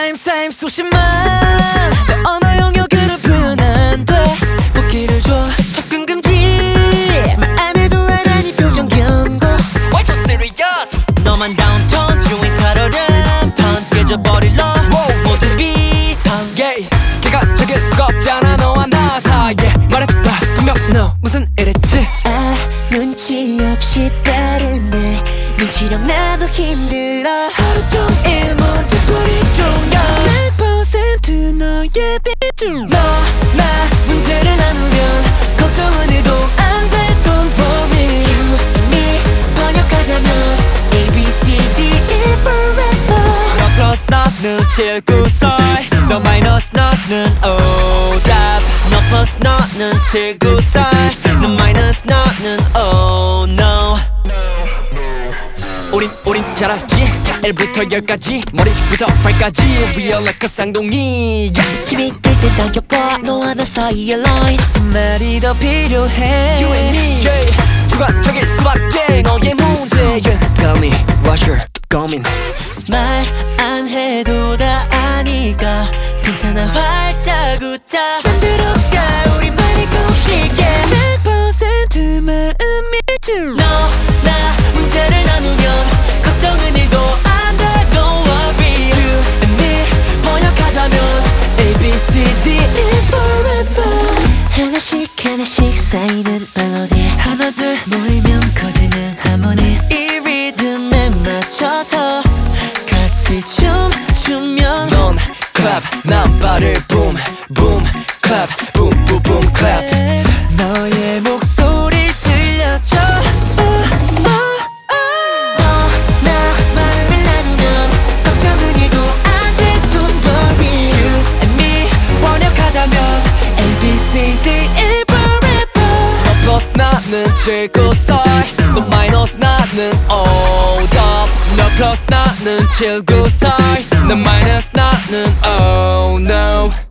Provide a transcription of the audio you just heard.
same 수십만 내 언어 영역으로 표현 안돼 보기를 줘 접근 금지 말 안 해도 알아니 표정 경고 Why so serious 너만 다운톤 주인 살얼음 판 깨져버릴 너 모두 비상 yeah. 객관적일 수가 없잖아 너와 나 사이에 말해봐 분명 너 무슨 일했지 아 눈치 없이 빠르네 눈치랑 나도 힘들어 하루 종일 문제풀이 중이야 100% 너의 비중 너나 문제를 나누면 걱정은 해도 안돼 Don't worry You and me 번역하자면 A, B, C, D, E forever 너 플러스 너는 794 너 마이너스 너는 오답 너 플러스 너는 794 너 마이너스 너는 oh no 우린 잘 알지 1부터 10까지 머리부터 발까지 Real like a 쌍둥이 힘이 들 땐 당겨봐 너와 나 사이의 line 무슨 말이 더 필요해 You and me yeah. 주관적일 수밖에 너의 문제야 Tell me what's your 고민 말 안 해도 다 아니까 괜찮아 활짝 웃자 만들어가 우리만의 공식에 100% 마음이 중 너 나 문제를 나누면 걱정은 1도 안돼 Don't worry You and me 번역하자면 A, B, C, D, E forever 하나씩 쌓이는 멜로디 하나 둘 모이면 커지는 하모니 이 리듬에 맞춰서 같이 춤추면 넌 clap 난 발을 boom boom clap boom boom boom clap 너의 목소리를 들려줘 나 마음을 나누면 걱정은 1도 안돼 Don't worry You and me 번역하자면 A, B, C, D, E forever 너 플러스 나는 794 너 마이너스 나는 오답 너 플러스 나는 794 너 마이너스 나는 oh no